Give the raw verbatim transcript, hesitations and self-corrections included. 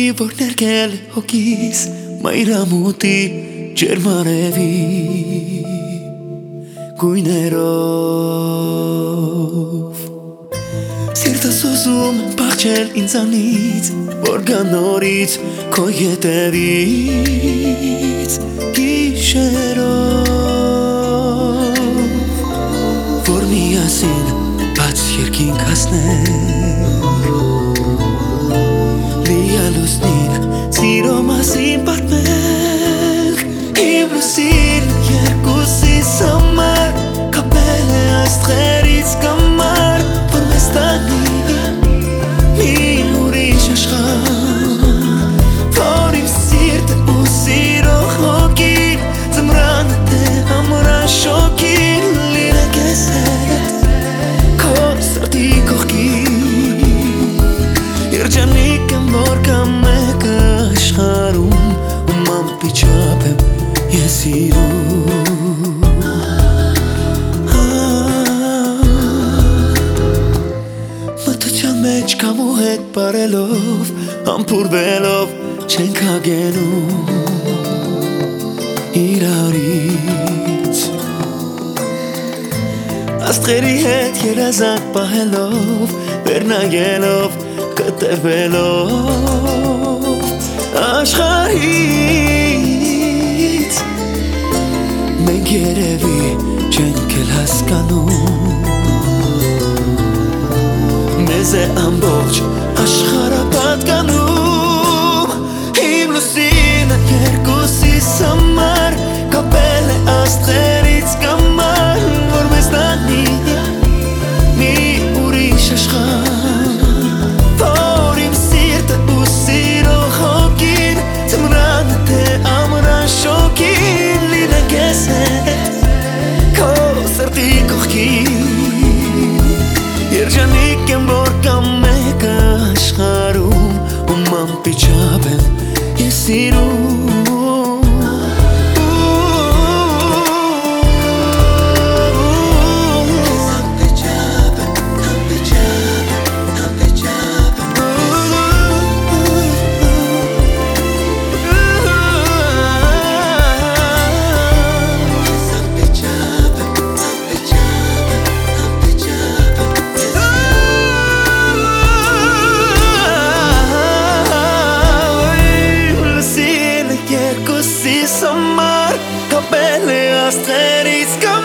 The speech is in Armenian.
որ ներկել հոգիս մայրամուտի ջերմարևի գույներով Սիրտս ուզում փախչել ինձանից որ գա նորից քո ետևից գիշերով որ միասին բաց երկինք հասնենք լիալուսնին սիրո մասին պատմենք իմ լուսին երկուսիս համար կապել է աստղերից կամար որ մեզ տանի մի ուրիշ աշխարհ որ իմ սիրտը ու սիրո հոգին ձմռանը թե ամռաշոկին լինենք ես հետ քո սրտի կողքին երջանիկ եմ որ կա մեկը աշխարհում ում անպիճապ եմ ես սիրում մտության մեջ կամ ու հետ բարելով համբուրվելով չենք հագենում իրարից աստղերի հետ երազանք պահելով վերնայելով կտևելով աշխարհից մենք երևի չենք էլ հասկանում մեզ է ամբողջ աշխարհը պատկանում իմ լուսինը երկուսիս համար կապել է աստղերից կամար որ մեզ տանի մի ուրիշ աշխարհ որ իմ սիրտը ու սիրո հոգին ձմռանը թե ամռաշոկին լինենք ես հետ քո սրտի կողքին երջանիկ եմ որ կա մեկը աշխարհում ում անպիճապ եմ ես սիրում Samar, capelle, asterisco